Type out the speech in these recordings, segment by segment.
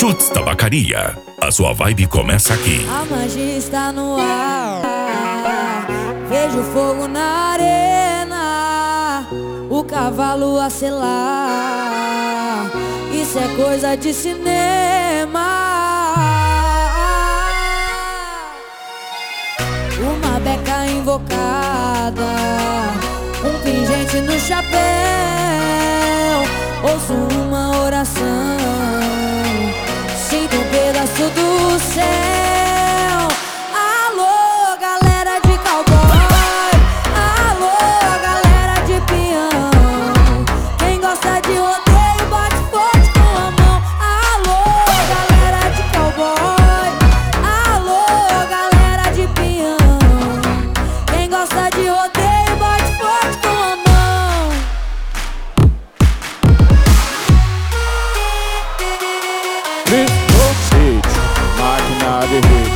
Chutes Tabacaria. A sua vibe começa aqui. A magia está no ar. Vejo fogo na arena, o cavalo a selar. Isso é coisa de cinema. Uma beca invocada, um pingente no chapéu. Ouço uma oração, sinto um pedaço do céu. Alô, galera de cowboy, alô, galera de peão. Quem gosta de rodeio bate forte com a mão. Alô, galera de cowboy, alô, galera de peão. Quem gosta de rodeio bate forte com a mão. Máquina de hit.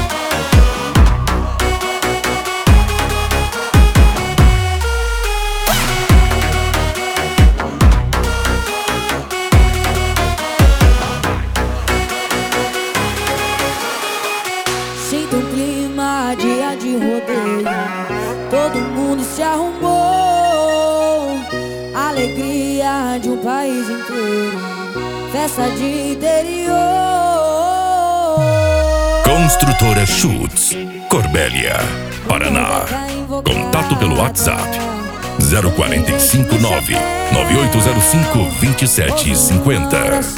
Sinto um clima, dia de rodeio. Todo mundo se arrumou. Alegria de um país inteiro, festa de interior. Construtora Chutes, Corbélia, Paraná. Contato pelo WhatsApp 0459 9805 2750.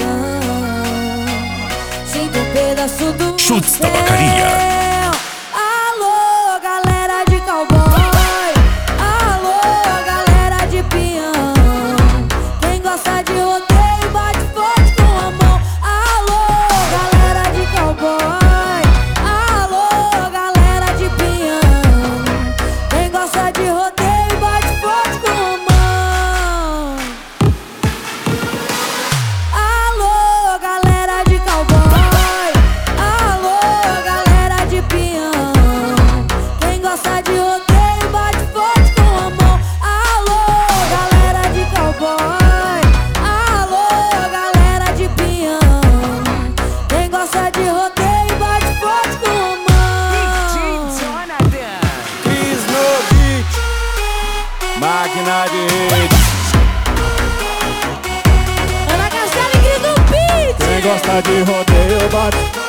Sinto um pedaço do Chutes céu. Tabacaria. Alô, galera de cowboy, alô, galera de peão. Quem gosta de rodeio bate forte com a mão. Alô, galera de cowboy, alô, galera de peão. Quem gosta de rodeio bate forte com a mão. Alô, galera de cowboy, alô, galera de peão. Quem gosta de rodeio bate forte com a mão. Alô, galera de cowboy, alô, galera de peão. Quem gosta de rodeio bate forte com a mão. Cris no beat. Máquina de hit. Ana Castela e Cris do Beat. Quem gosta de rodeio bate.